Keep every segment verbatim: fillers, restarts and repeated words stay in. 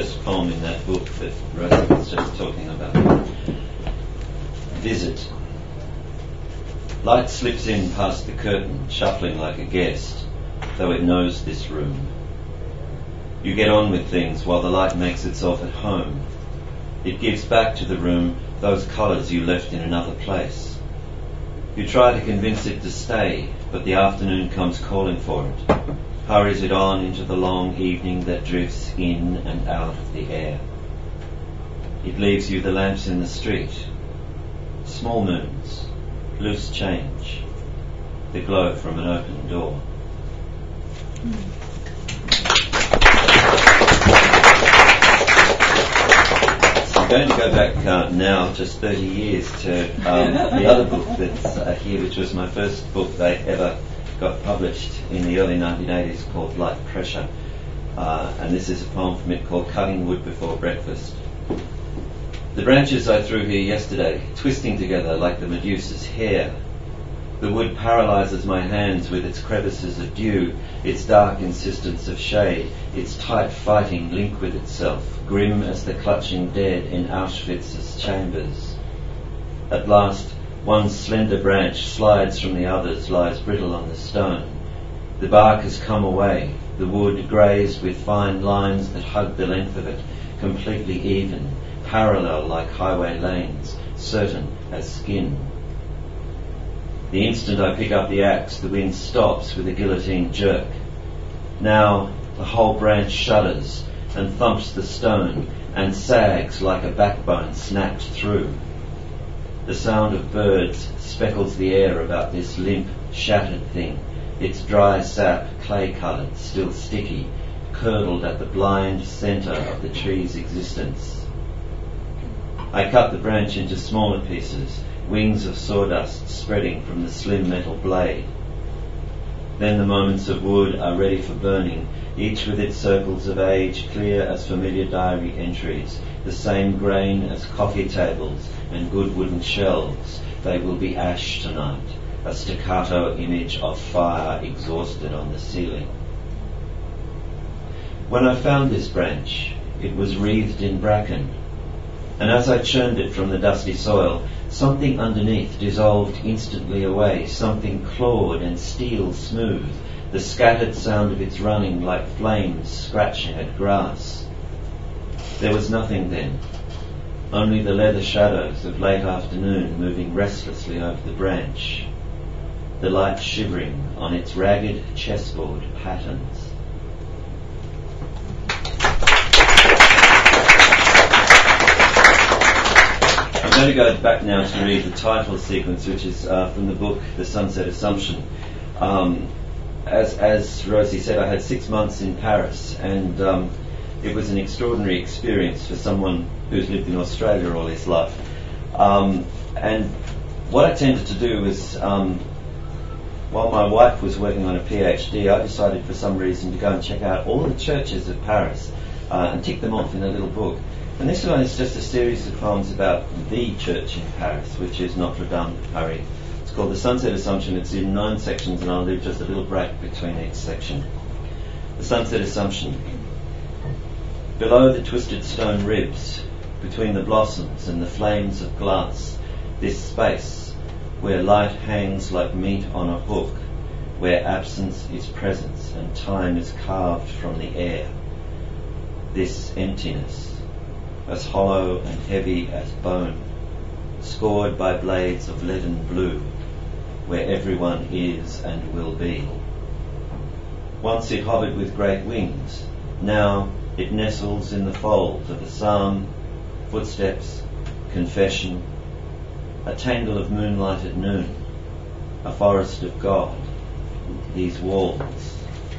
first poem in that book that Rosie was just talking about. Visit. Light slips in past the curtain, shuffling like a guest, though it knows this room. You get on with things while the light makes itself at home. It gives back to the room those colours you left in another place. You try to convince it to stay, but the afternoon comes calling for it, hurries it on into the long evening that drifts in and out of the air. It leaves you the lamps in the street, small moons, loose change, the glow from an open door. I'm going to go back uh, now just thirty years to um, the other book that's uh, here, which was my first book they ever got published in the early nineteen eighties, called Light Pressure. Uh, and this is a poem from it called Cutting Wood Before Breakfast. The branches I threw here yesterday, twisting together like the Medusa's hair. The wood paralyses my hands with its crevices of dew, its dark insistence of shade, its tight fighting link with itself, grim as the clutching dead in Auschwitz's chambers. At last, one slender branch slides from the others, lies brittle on the stone. The bark has come away, the wood grazed with fine lines that hug the length of it, completely even, parallel like highway lanes, certain as skin. The instant I pick up the axe, the wind stops with a guillotine jerk. Now the whole branch shudders and thumps the stone and sags like a backbone snapped through. The sound of birds speckles the air about this limp, shattered thing, its dry sap clay-coloured, still sticky, curdled at the blind centre of the tree's existence. I cut the branch into smaller pieces, wings of sawdust spreading from the slim metal blade. Then the moments of wood are ready for burning, each with its circles of age clear as familiar diary entries, the same grain as coffee tables and good wooden shelves. They will be ash tonight, a staccato image of fire exhausted on the ceiling. When I found this branch, it was wreathed in bracken, and as I churned it from the dusty soil, something underneath dissolved instantly away, something clawed and steel smooth, the scattered sound of its running like flames scratching at grass. There was nothing then, only the leather shadows of late afternoon moving restlessly over the branch, the light shivering on its ragged chessboard patterns. I'm going to go back now to read the title sequence, which is uh, from the book The Sunset Assumption. Um, as, as Rosie said, I had six months in Paris, and um, it was an extraordinary experience for someone who's lived in Australia all his life. Um, and what I tended to do was, um, while my wife was working on a PhD, I decided for some reason to go and check out all the churches of Paris uh, and tick them off in a little book. And this one is just a series of poems about the church in Paris, which is Notre Dame de Paris. It's called The Sunset Assumption. It's in nine sections, and I'll leave just a little break between each section. The Sunset Assumption. Below the twisted stone ribs, between the blossoms and the flames of glass, this space, where light hangs like meat on a hook, where absence is presence and time is carved from the air. This emptiness, as hollow and heavy as bone, scored by blades of leaden blue, where everyone is and will be. Once it hovered with great wings, now it nestles in the folds of a psalm, footsteps, confession, a tangle of moonlight at noon, a forest of God, these walls.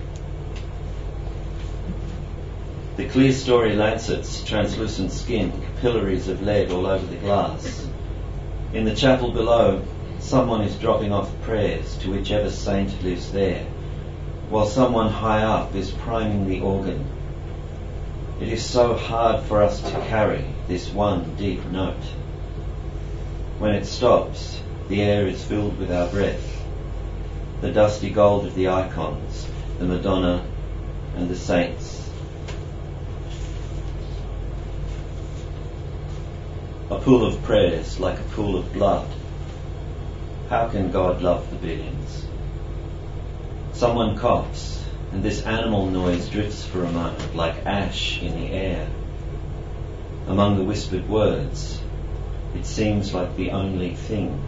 The clear story lancets, translucent skin, capillaries of lead all over the glass. In the chapel below, someone is dropping off prayers to whichever saint lives there, while someone high up is priming the organ. It is so hard for us to carry this one deep note. When it stops, the air is filled with our breath, the dusty gold of the icons, the Madonna and the saints. a pool of prayers like a pool of blood. How can God love the billions? Someone coughs, and this animal noise drifts for a moment like ash in the air. Among the whispered words, it seems like the only thing.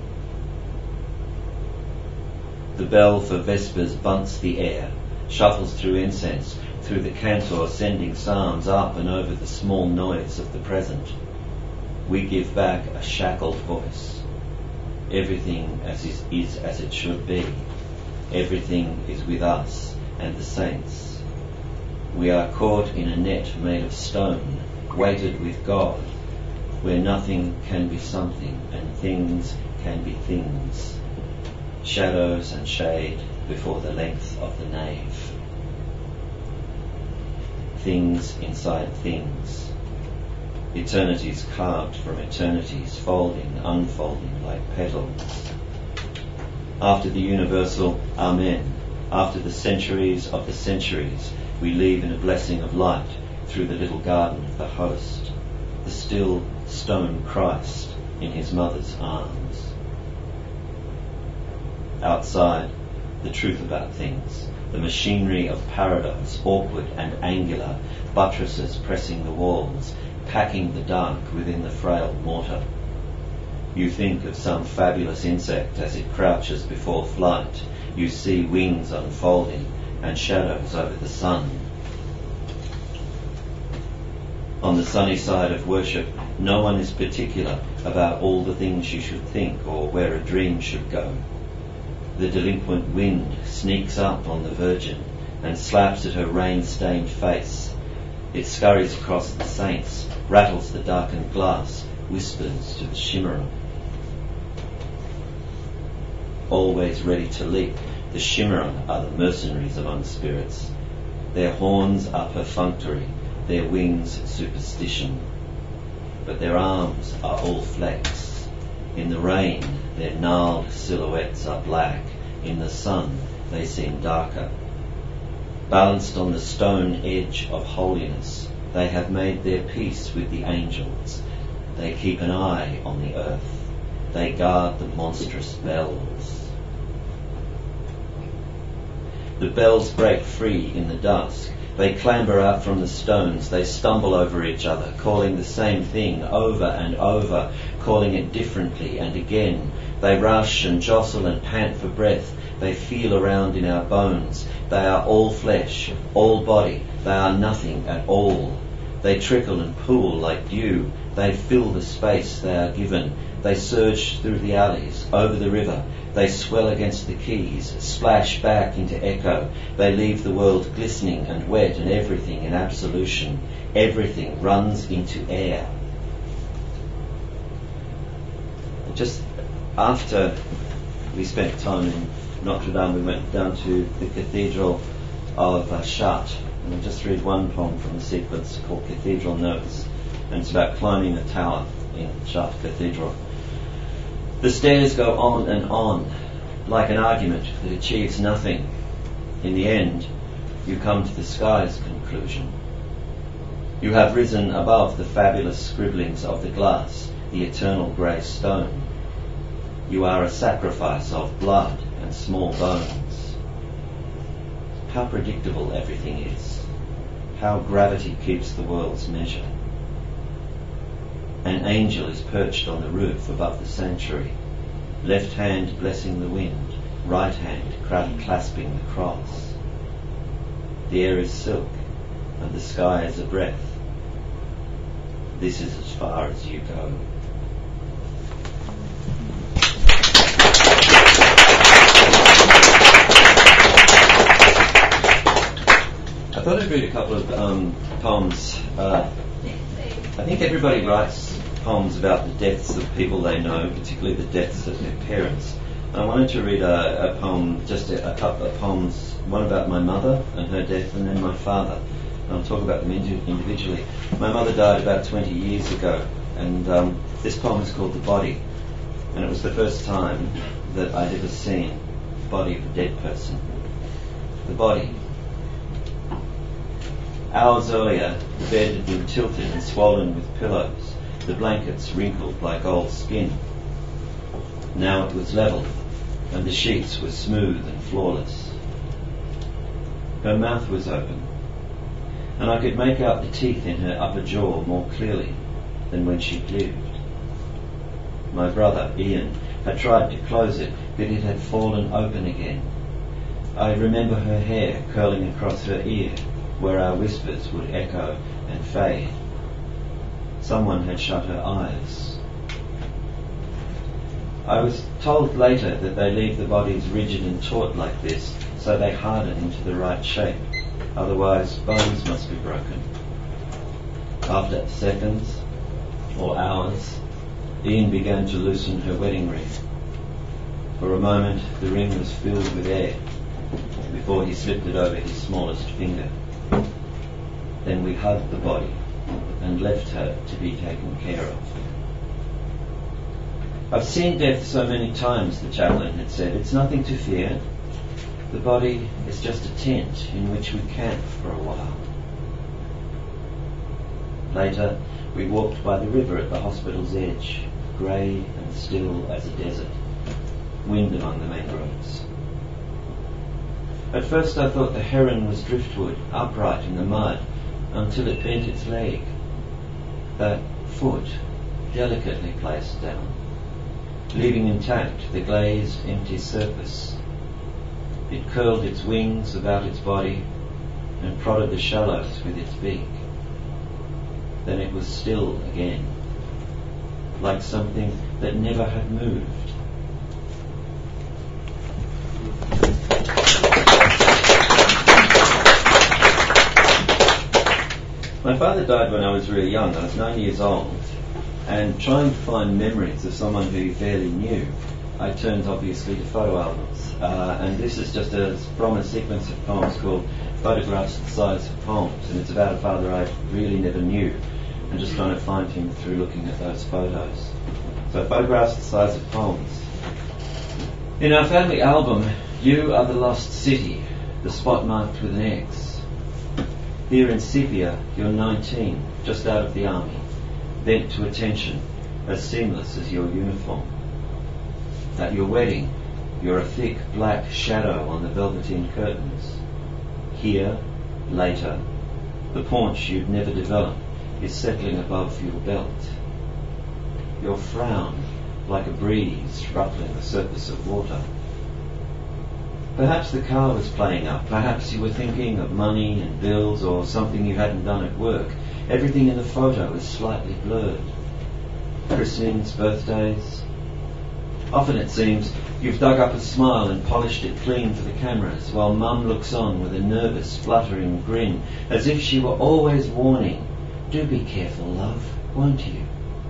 The bell for Vespers bunts the air, shuffles through incense, through the cantor sending psalms up and over the small noise of the present. We give back a shackled voice. Everything as is, is as it should be. Everything is with us and the saints. We are caught in a net made of stone, weighted with God, where nothing can be something and things can be things. Shadows and shade before the length of the nave. Things inside things. Eternities carved from eternities, folding, unfolding like petals. After the universal Amen, after the centuries of the centuries, we leave in a blessing of light through the little garden of the host, the still stone Christ in his mother's arms. Outside, the truth about things, the machinery of paradise, awkward and angular, buttresses pressing the walls, packing the dark within the frail mortar. You think of some fabulous insect as it crouches before flight. You see wings unfolding and shadows over the sun. On the sunny side of worship, no one is particular about all the things you should think or where a dream should go. The delinquent wind sneaks up on the Virgin and slaps at her rain-stained face. It scurries across the saints, rattles the darkened glass, whispers to the Shimmerer. Always ready to leap, the Shimmerer are the mercenaries among spirits. Their horns are perfunctory, their wings superstition. But their arms are all flex. In the rain, their gnarled silhouettes are black. In the sun, they seem darker. Balanced on the stone edge of holiness, they have made their peace with the angels. They keep an eye on the earth. They guard the monstrous bells. The bells break free in the dusk. They clamber out from the stones. They stumble over each other, calling the same thing over and over, calling it differently and again. They rush and jostle and pant for breath. They feel around in our bones. They are all flesh, all body. They are nothing at all. They trickle and pool like dew. They fill the space they are given. They surge through the alleys, over the river. They swell against the quays, splash back into echo. They leave the world glistening and wet and everything in absolution. Everything runs into air. Just after we spent time in Notre Dame, we went down to the Cathedral of uh, Chartres. And I'll just read one poem from the sequence called Cathedral Notes. And it's about climbing the tower in Chartres Cathedral. The stairs go on and on, like an argument that achieves nothing. In the end, you come to the sky's conclusion. You have risen above the fabulous scribblings of the glass, the eternal grey stone. You are a sacrifice of blood and small bones. How predictable everything is. How gravity keeps the world's measure. An angel is perched on the roof above the sanctuary, left hand blessing the wind, right hand clasping the cross. The air is silk, and the sky is a breath. This is as far as you go. I thought I'd read a couple of um, poems. Uh, I think everybody writes poems about the deaths of people they know, particularly the deaths of their parents. I wanted to read a, a poem, just a, a couple of poems, one about my mother and her death, and then my father. And I'll talk about them individually. My mother died about twenty years ago, and um, this poem is called The Body, and it was the first time that I'd ever seen the body of a dead person. The body. Hours earlier, the bed had been tilted and swollen with pillows. the blankets wrinkled like old skin. Now it was level, and the sheets were smooth and flawless. Her mouth was open, and I could make out the teeth in her upper jaw more clearly than when she'd lived. My brother, Ian, had tried to close it, but it had fallen open again. I remember her hair curling across her ear, where our whispers would echo and fade. Someone had shut her eyes. I was told later that they leave the bodies rigid and taut like this so they harden into the right shape. Otherwise, bones must be broken. After seconds or hours, Ian began to loosen her wedding ring. For a moment, the ring was filled with air before he slipped it over his smallest finger. Then we hugged the body and left her to be taken care of. I've seen death so many times, the chaplain had said. It's nothing to fear. The body is just a tent in which we camp for a while. Later, we walked by the river at the hospital's edge, grey and still as a desert, wind among the mangroves. At first I thought the heron was driftwood, upright in the mud, until it bent its leg, that foot delicately placed down, leaving intact the glazed, empty surface. It curled its wings about its body and prodded the shallows with its beak. Then it was still again, like something that never had moved. My father died when I was really young. I was nine years old, and trying to find memories of someone who you barely knew, I turned obviously to photo albums. Uh, and this is just a, from a sequence of poems called Photographs the Size of Poems, and it's about a father I really never knew, and just trying to find him through looking at those photos. So Photographs the Size of Poems. In our family album, you are the lost city, the spot marked with an X. Here in sepia, you're nineteen, just out of the army, bent to attention, as seamless as your uniform. At your wedding, you're a thick black shadow on the velveteen curtains. Here, later, the paunch you'd never develop is settling above your belt. Your frown, like a breeze ruffling the surface of water. Perhaps the car was playing up. Perhaps you were thinking of money and bills or something you hadn't done at work. Everything in the photo is slightly blurred. Christenings, birthdays. Often it seems you've dug up a smile and polished it clean for the cameras, while Mum looks on with a nervous, fluttering grin, as if she were always warning, do be careful, love, won't you?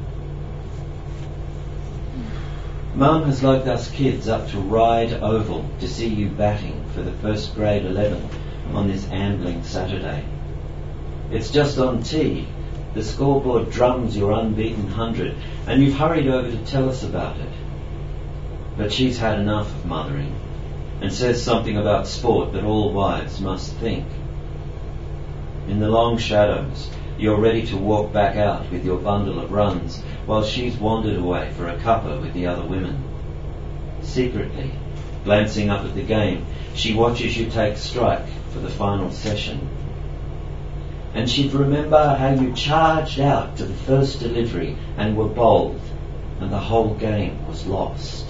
Mum has locked us kids up to Ride Oval to see you batting for the first grade eleven on this ambling Saturday. It's just on tee. The scoreboard drums your unbeaten hundred, and you've hurried over to tell us about it. But she's had enough of mothering, and says something about sport that all wives must think. In the long shadows, you're ready to walk back out with your bundle of runs, while she's wandered away for a cuppa with the other women. Secretly, glancing up at the game, she watches you take strike for the final session. And she'd remember how you charged out to the first delivery and were bowled, and the whole game was lost.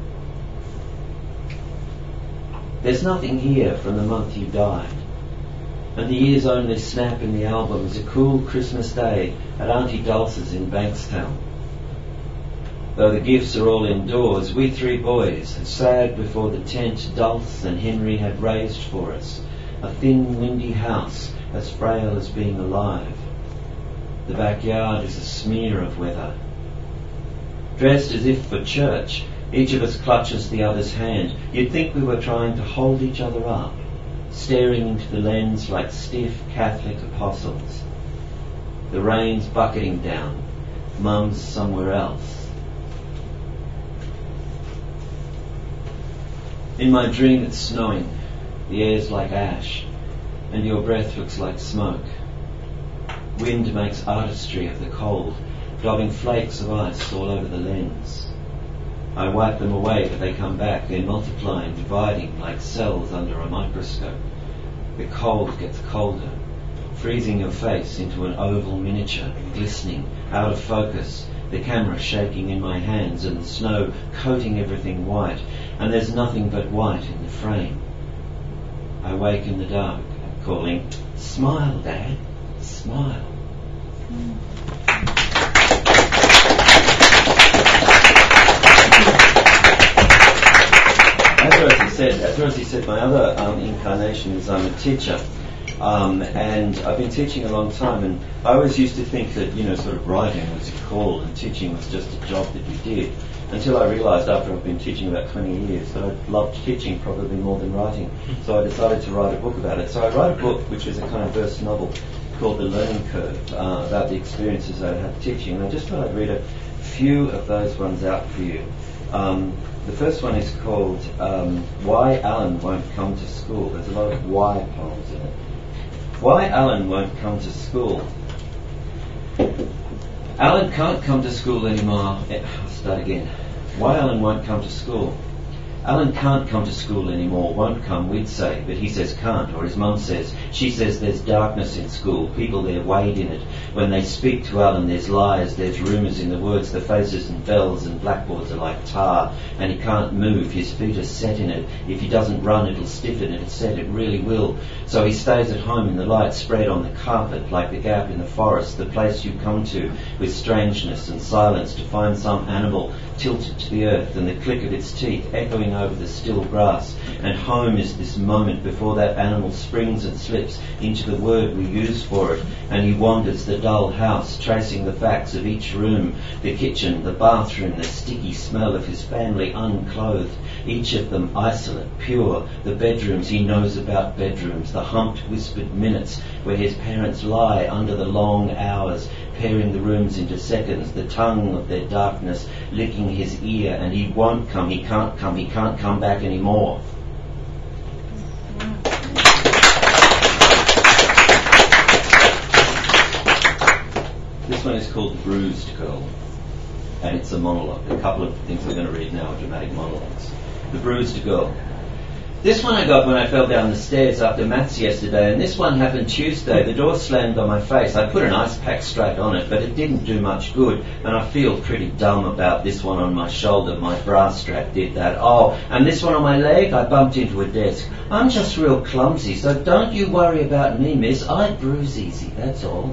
There's nothing here from the month you died, and the year's only snap in the album is a cool Christmas day at Auntie Dulce's in Bankstown. Though the gifts are all indoors, we three boys had sagged before the tent Dulce and Henry had raised for us, a thin, windy house as frail as being alive. The backyard is a smear of weather. Dressed as if for church, each of us clutches the other's hand. You'd think we were trying to hold each other up, staring into the lens like stiff Catholic apostles. The rain's bucketing down. Mum's somewhere else. In my dream it's snowing. The air's like ash, and your breath looks like smoke. Wind makes artistry of the cold, globbing flakes of ice all over the lens. I wipe them away, but they come back. They're multiplying, dividing like cells under a microscope. The cold gets colder, freezing your face into an oval miniature, glistening, out of focus, the camera shaking in my hands and the snow coating everything white, and there's nothing but white in the frame. I wake in the dark, calling, "Smile, Dad, smile." Mm. As Rosie said, as Rosie said, my other um, incarnation is I'm a teacher. Um, and I've been teaching a long time, and I always used to think that, you know, sort of writing was a call and teaching was just a job that you did, until I realised after I've been teaching about twenty years that I loved teaching probably more than writing. So I decided to write a book about it. So I wrote a book which is a kind of verse novel called The Learning Curve, uh, about the experiences I had teaching, and I just thought I'd read a few of those ones out for you. Um, the first one is called um, Why Alan Won't Come to School. There's a lot of why poems in it. Why Alan won't come to school. Alan can't come to school anymore. I'll start again. Why Alan won't come to school. Alan can't come to school anymore, won't come, we'd say, but he says can't, or his mum says. She says there's darkness in school, people there wade in it. When they speak to Alan, there's lies, there's rumours in the words, the faces and bells and blackboards are like tar, and he can't move, his feet are set in it. If he doesn't run, it'll stiffen, it's set, it really will. So he stays at home in the light spread on the carpet, like the gap in the forest, the place you come to with strangeness and silence to find some animal tilted to the earth and the click of its teeth echoing over the still grass, and home is this moment before that animal springs and slips into the word we use for it, and he wanders the dull house, tracing the facts of each room, the kitchen, the bathroom, the sticky smell of his family unclothed, each of them isolate, pure, the bedrooms he knows about bedrooms, the humped whispered minutes where his parents lie under the long hours, pairing the rooms into seconds, the tongue of their darkness licking his ear, and he won't come, he can't come, he can't come back anymore. This one is called Bruised Girl, and it's a monologue. A couple of things we're going to read now are dramatic monologues. The Bruised Girl. This one I got when I fell down the stairs after maths yesterday, and this one happened Tuesday. The door slammed on my face. I put an ice pack straight on it, but it didn't do much good, and I feel pretty dumb about this one on my shoulder. My bra strap did that. Oh, and this one on my leg, I bumped into a desk. I'm just real clumsy, so don't you worry about me, miss. I bruise easy, that's all.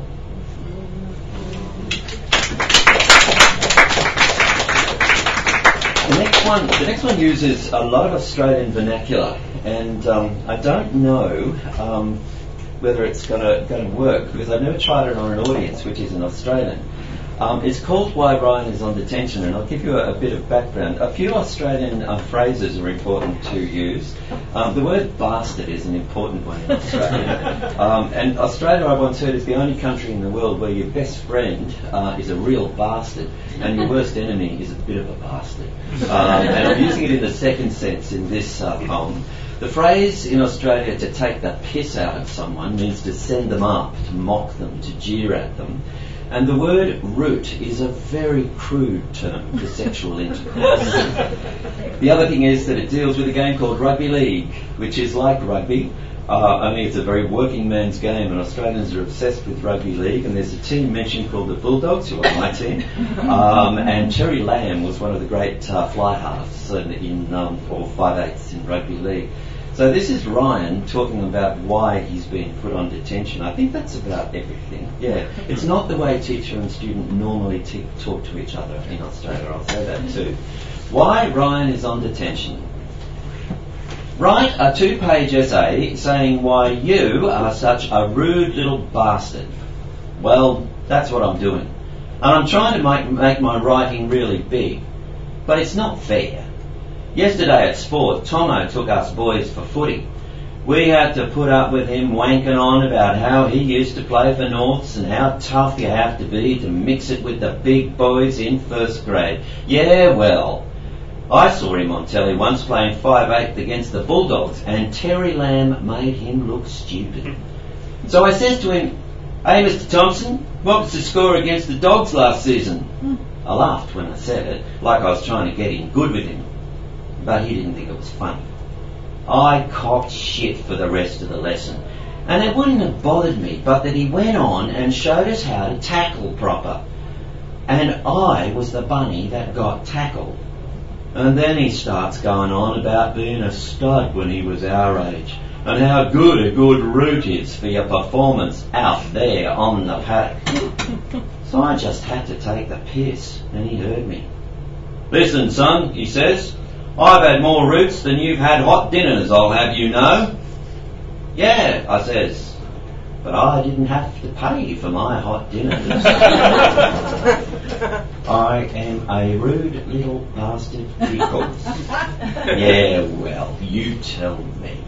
The next one, the next one uses a lot of Australian vernacular, and um, I don't know um, whether it's going to going to work because I've never tried it on an audience which is an Australian. Um, it's called Why Ryan is on Detention, and I'll give you a, a bit of background. A few Australian uh, phrases are important to use. Um, the word bastard is an important one in Australia. um, and Australia, I once heard, is the only country in the world where your best friend uh, is a real bastard and your worst enemy is a bit of a bastard. Um, and I'm using it in the second sense in this uh, poem. The phrase in Australia to take the piss out of someone means to send them up, to mock them, to jeer at them. And the word root is a very crude term for sexual intercourse. The other thing is that it deals with a game called rugby league, which is like rugby, uh, only it's a very working man's game, and Australians are obsessed with rugby league, and there's a team mentioned called the Bulldogs, who are my team, um, and Terry Lamb was one of the great uh, fly halves in, in um, or five-eighths in rugby league. So this is Ryan talking about why he's been put on detention. I think that's about everything. Yeah, it's not the way teacher and student normally te- talk to each other in Australia. I'll say that too. Why Ryan is on detention. Write a two-page essay saying why you are such a rude little bastard. Well, that's what I'm doing. And I'm trying to make, make my writing really big. But it's not fair. Yesterday at sport, Tomo took us boys for footy. We had to put up with him wanking on about how he used to play for Norths and how tough you have to be to mix it with the big boys in first grade. Yeah, well, I saw him on telly once playing five-eighth against the Bulldogs, and Terry Lamb made him look stupid. So I says to him, "Hey, Mister Thompson, what was the score against the Dogs last season?" I laughed when I said it, like I was trying to get in good with him. But he didn't think it was funny. I copped shit for the rest of the lesson. And it wouldn't have bothered me, but that he went on and showed us how to tackle proper. And I was the bunny that got tackled. And then he starts going on about being a stud when he was our age, and how good a good route is for your performance out there on the paddock. So I just had to take the piss, and he heard me. "Listen, son," he says, "I've had more routes than you've had hot dinners, I'll have you know." "Yeah," I says, "but I didn't have to pay for my hot dinners." I am a rude little bastard because. Yeah, well, you tell me.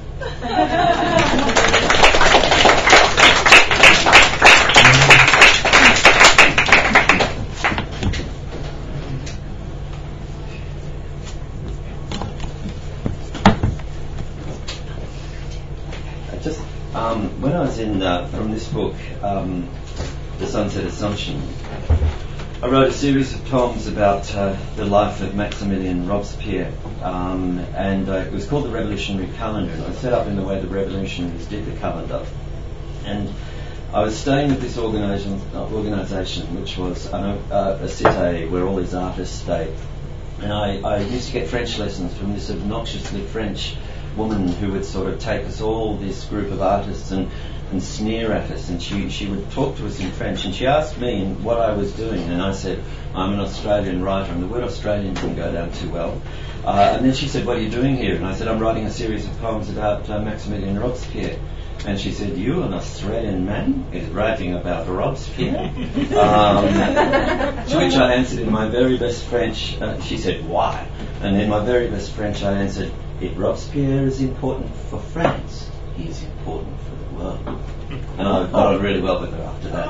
Just um, when I was in uh, from this book, um, The Sunset Assumption, I wrote a series of poems about uh, the life of Maximilian Robespierre, um, and uh, it was called the Revolutionary Calendar, and I set up in the way the revolutionaries did the calendar. And I was staying with this organisation, uh, organisation which was uh, a cité where all these artists stayed, and I, I used to get French lessons from this obnoxiously French woman who would sort of take us all, this group of artists, and, and sneer at us, and she, she would talk to us in French, and she asked me what I was doing, and I said, "I'm an Australian writer," and the word Australian didn't go down too well. Uh, and then she said, "What are you doing here?" And I said, "I'm writing a series of poems about uh, Maximilian Robespierre." And she said, "You, an Australian man, is writing about Robespierre?" um, to which I answered in my very best French. Uh, she said, "Why?" And in my very best French I answered, "If Robespierre is important for France, he is important for the world." And I got on really well with her after that.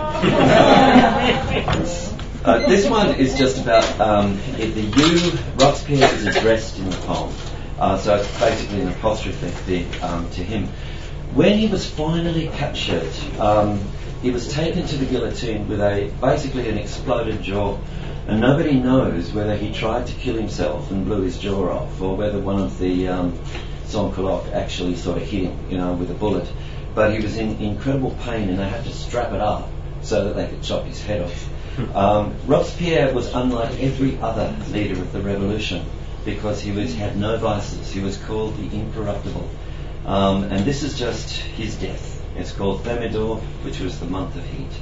uh, this one is just about um, the you. Robespierre is addressed in the poem, uh, so it's basically an apostrophe um, to him. When he was finally captured, um, he was taken to the guillotine with a basically an exploded jaw. And nobody knows whether he tried to kill himself and blew his jaw off, or whether one of the um, sans-culottes actually sort of hit him, you know, with a bullet. But he was in incredible pain, and they had to strap it up so that they could chop his head off. Um, Robespierre was unlike every other leader of the revolution because he was had no vices. He was called the Incorruptible. Um, and this is just his death. It's called Thermidor, which was the month of heat.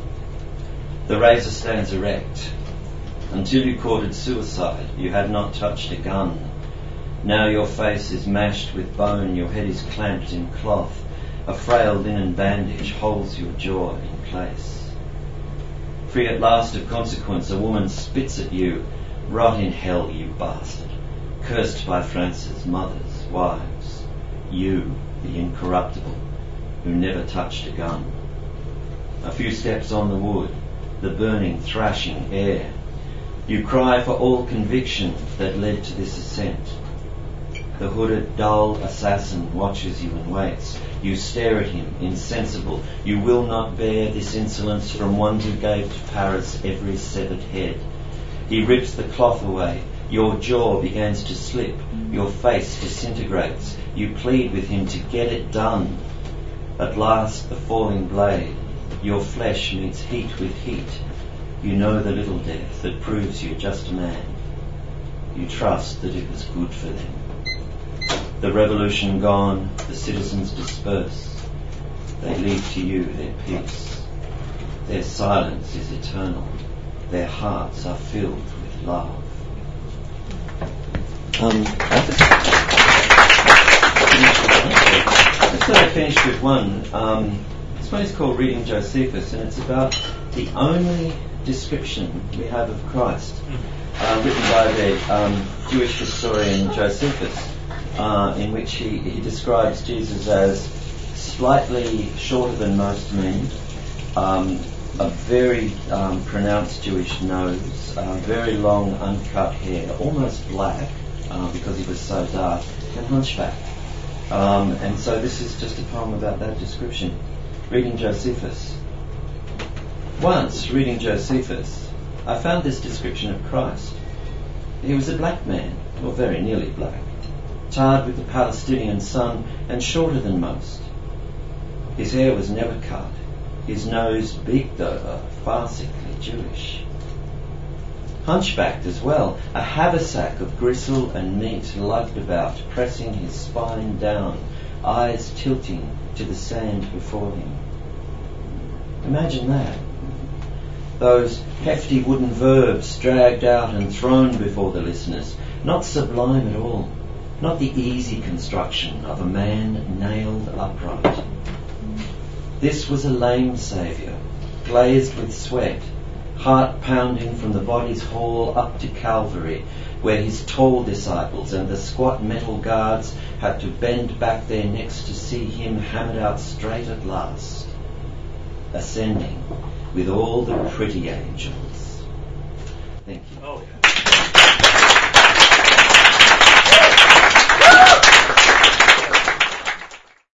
The razor stands erect. Until you courted suicide, you had not touched a gun. Now your face is mashed with bone, your head is clamped in cloth. A frail linen bandage holds your jaw in place. Free at last of consequence, a woman spits at you. Rot in hell, you bastard. Cursed by France's mothers, wives. You, the incorruptible, who never touched a gun. A few steps on the wood, the burning, thrashing air. You cry for all conviction that led to this ascent. The hooded, dull assassin watches you and waits. You stare at him, insensible. You will not bear this insolence from one who gave to Paris every severed head. He rips the cloth away. Your jaw begins to slip. Your face disintegrates. You plead with him to get it done. At last, the falling blade. Your flesh meets heat with heat. You know the little death that proves you just a man. You trust that it was good for them. The revolution gone, the citizens disperse. They leave to you their peace. Their silence is eternal. Their hearts are filled with love. Um, I just thought I'd finish with one. Um, this one is called Reading Josephus, and it's about the only description we have of Christ, uh, written by the um, Jewish historian Josephus, uh, in which he, he describes Jesus as slightly shorter than most men, um, a very um, pronounced Jewish nose, uh, very long uncut hair, almost black uh, because he was so dark, and hunchback. Um, and so this is just a poem about that description. Reading Josephus. Once, reading Josephus, I found this description of Christ. He was a black man, or very nearly black, tarred with the Palestinian sun and shorter than most. His hair was never cut, his nose beaked over, farcically Jewish. Hunchbacked as well, a haversack of gristle and meat lugged about, pressing his spine down, eyes tilting to the sand before him. Imagine that. Those hefty wooden verbs dragged out and thrown before the listeners, not sublime at all, not the easy construction of a man nailed upright. This was a lame Saviour, glazed with sweat, heart pounding from the body's hall up to Calvary, where his tall disciples and the squat metal guards had to bend back their necks to see him hammered out straight at last, ascending with all the pretty angels. Thank you. Oh, yeah.